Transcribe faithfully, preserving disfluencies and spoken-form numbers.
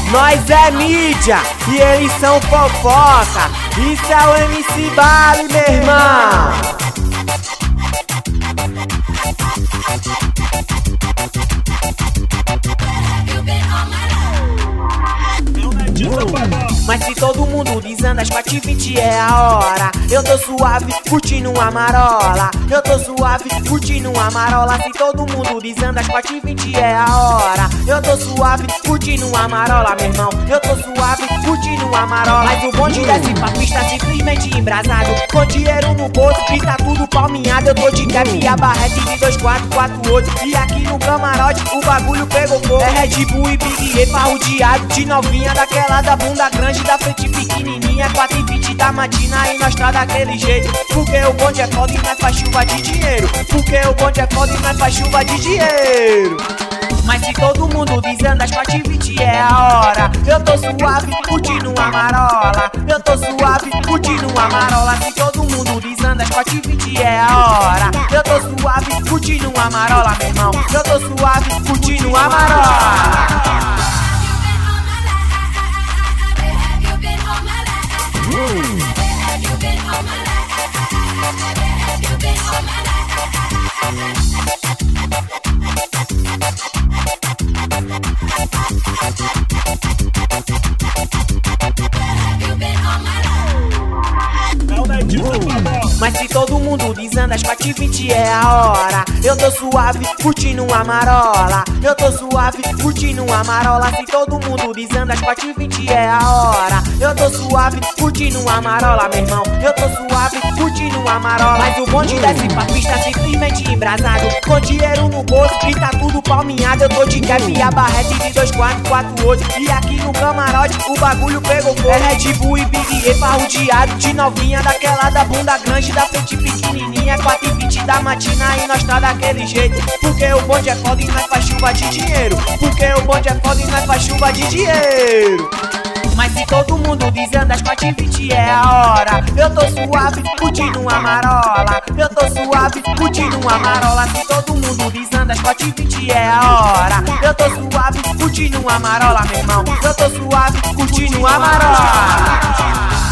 Nós é mídia e eles são fofoca. Isso é o M C Bali, meu irmão. Mas se todo mundo desanda, as quatro e vinte é a hora. Eu tô suave, curtindo uma marola. Eu tô suave, curtindo uma marola. Se todo mundo desanda, as quatro e vinte é a hora. Eu tô suave, curtindo uma marola, meu irmão. Eu tô suave, curtindo uma marola. Mas o bonde desce pra pista simplesmente embrasado, com dinheiro no bolso e tá tudo palminhado. Eu tô de cap e a barrete de dois quatro quatro oito. E aqui no camarote o bagulho pegou fogo. É Red Bull e Big E parrudeado de novinha, daquela da bunda grande, da frente pequenininha, quatro e vinte da matina e nós tá daquele jeito. Porque o bonde é foda e nós faz chuva de dinheiro. Porque o bonde é foda e nós faz chuva de dinheiro. Mas se todo mundo desanda, as quatro e vinte é a hora. Eu tô suave, curtindo uma marola. Eu tô suave, curtindo uma marola. Se todo mundo desanda, as quatro e vinte é a hora. Eu tô suave, curtindo uma marola, meu irmão. Eu tô suave, curtindo uma marola. Mas se todo mundo desanda, as quatro e vinte é a hora. Eu tô suave, curtindo uma marola. Eu tô suave, curtindo uma marola. Se todo mundo desanda, as quatro e vinte é a hora. Eu tô suave, curtindo uma marola, meu irmão. Eu tô suave, curtindo uma marola. Mas o bonde desce pra pista simplesmente embrasado, com dinheiro no bolso e tá tudo palminhado. Eu tô de cap e a barrete de dois quatro quatro oito. E aqui no camarote o bagulho pegou fogo. É Red Bull e Big E parrudeado de novinha, daquela da bunda grande, da frente pequenininha, quatro e vinte da matina e nós tá daquele jeito. Porque o bonde é foda e nós faz chuva de dinheiro. Porque o bonde é foda e nós faz chuva de dinheiro. Mas se todo mundo desanda, as quatro e vinte é a hora. Eu tô suave, curtindo uma marola. Eu tô suave, curtindo uma marola. Se todo mundo desanda, as quatro e vinte é a hora. Eu tô suave, curtindo uma marola, meu irmão. Eu tô suave, curtindo uma marola.